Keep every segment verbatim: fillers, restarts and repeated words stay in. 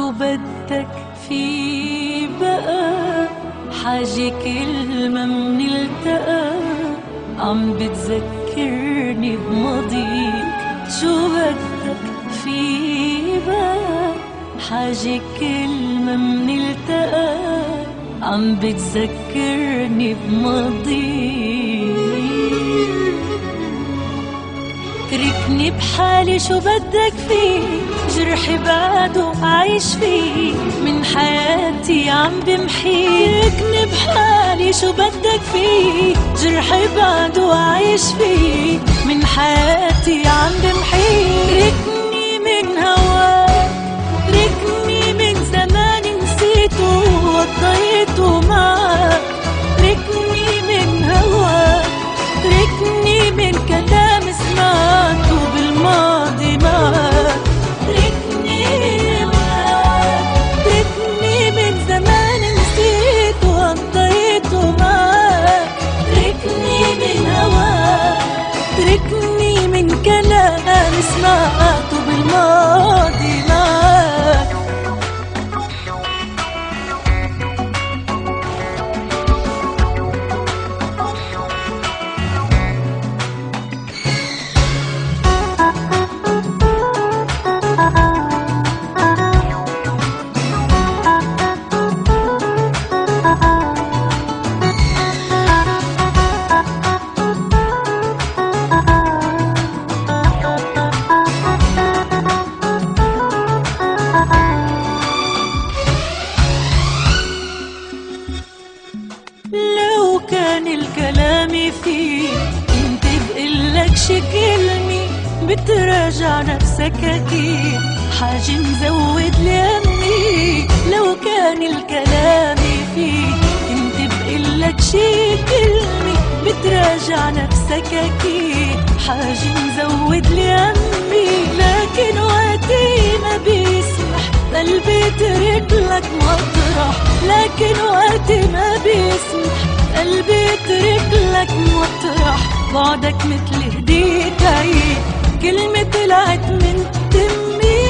شو بدك في بقى؟ حاجة كلمة منلتقى عم بتذكرني بماضيك. شو بدك في بقى؟ حاجة كلمة منلتقى عم بتذكرني بماضيك. تركني بحالي شو بدك فيه؟ جرحي بعده عايش فيه من حياتي عم بمحيك. تركني بحالي شو بدك فيه؟ جرحي بعده عايش فيه من حياتي عم بمحيك. تركني من هواك، تركني من زمان نسيته وقضيته معك. تركني من هواك، تركني من كلام سمعته بالماضي معك. تركني معك، تركني من زمان نسيته وقضيته معك. تركني من هواك، تركني من كلام سمعته بالماضي معك. لو كان الكلام فيه كنت بقلك شي كلمة بتراجع نفسك أكيد، حاجة مزود لأمي. لو كان الكلام فيه كنت بقلك شي كلمة بتراجع نفسك أكيد، حاجة مزود لأمي. لكن وقتي ما بيسمح قلبي ترك لك مطرح. لكن وقتي ما بيسمح قلبي ترك لك مطرح. بعدك مثل هديت عيد، كلمة طلعت من تمي.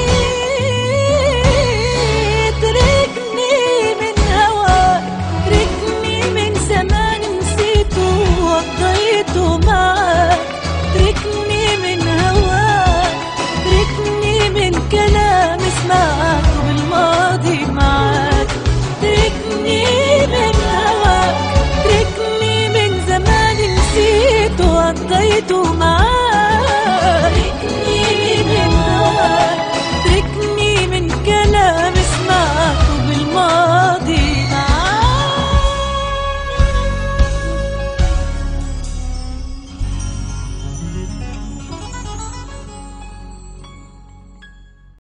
تركني من هواك، تركني من زمان نسيته وقضيته معك. تركني من هواك، تركني من كلام سمعته بالماضي معك. تركني من هواك، تركني من زمان نسيته وقضيته معك.